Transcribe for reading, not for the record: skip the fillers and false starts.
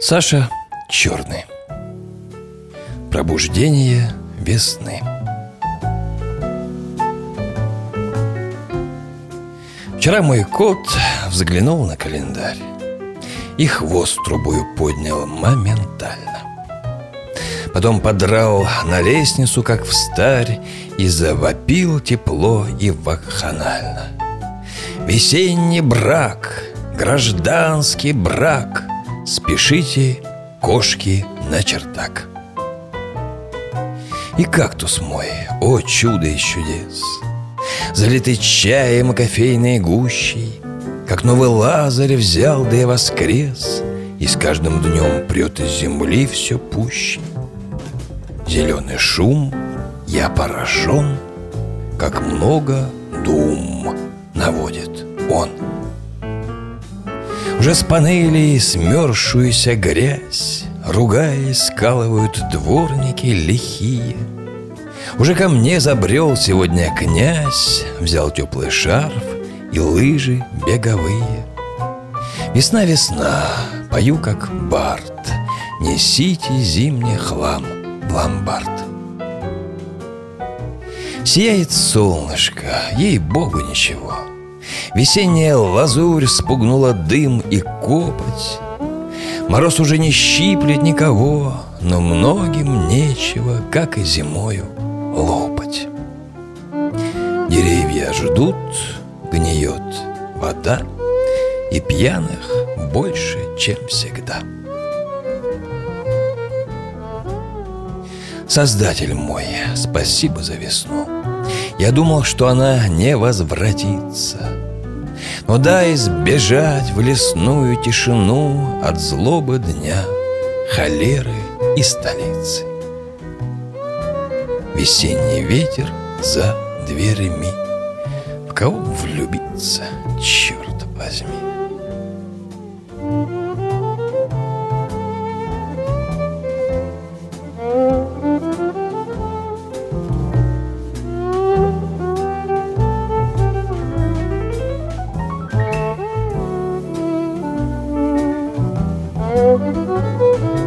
Саша Черный. Пробуждение весны. Вчера мой кот взглянул на календарь и хвост трубою поднял моментально. Потом подрал на лестницу, как встарь, и завопил тепло и вакханально. Весенний брак, гражданский брак, спешите, кошки, на чердак. И кактус мой, о чудо из чудес, залитый чаем и кофейной гущей, как новый Лазарь взял да и воскрес, и с каждым днем прет из земли все пуще. Зеленый шум, я поражен, как много дум наводит он. Уже с панелей смерзшуюся грязь, ругаясь, скалывают дворники лихие. Уже ко мне забрел сегодня князь, взял теплый шарф и лыжи беговые. Весна, весна, пою как бард, несите зимний хлам в ломбард. Сияет солнышко, ей-богу, ничего. Весенняя лазурь спугнула дым и копоть. Мороз уже не щиплет никого, но многим нечего, как и зимою, лопать. Деревья ждут, гниет вода, и пьяных больше, чем всегда. Создатель мой, спасибо за весну. Я думал, что она не возвратится. Но дай сбежать в лесную тишину от злобы дня, холеры и столицы. Весенний ветер за дверями. В кого влюбиться, черт возьми? Thank you.